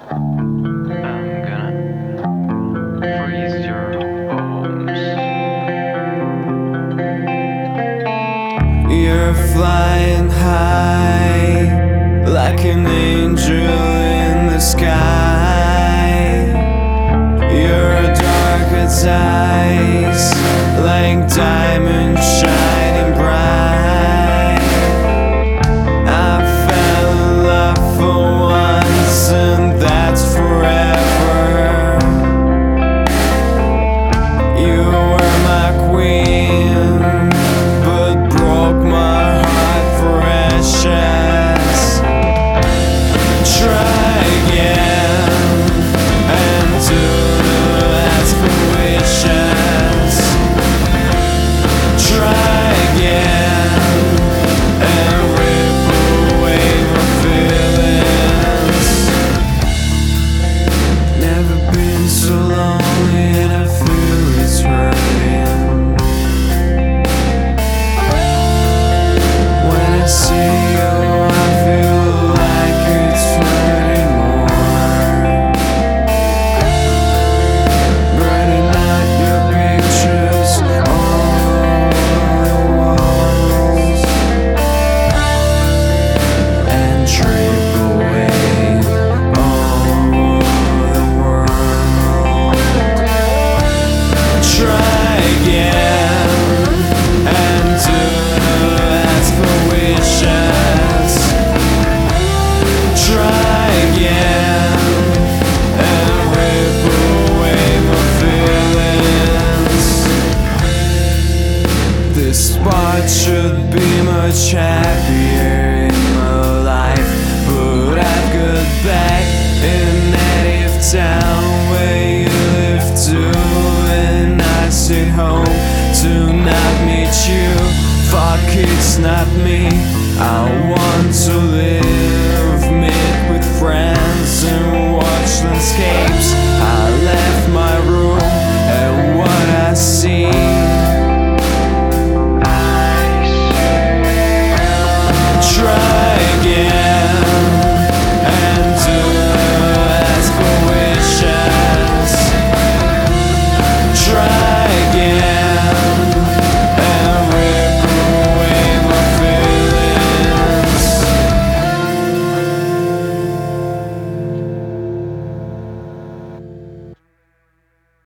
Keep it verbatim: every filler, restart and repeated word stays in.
I'm gonna freeze your bones. You're flying high like an angel in the sky. Your dark as eyes, like diamonds shining bright. I fell in love for once, and that's forever. You were my queen, but broke my heart for ashes. Try again and do ask for wishes. Try again and rip away my feelings. Never been so lonely and I feel it's hurting. When I see you I feel like it's hurting more. Burning out your pictures all over the walls, and trip away all over the world. Try again and do ask for wishes. Try again and rip away my feelings. This spot should be much happier in my life, but I've got back in native town where you live too, and I sit home to not meet you. Fuck, it's not me. I want to live, meet with friends and watch landscapes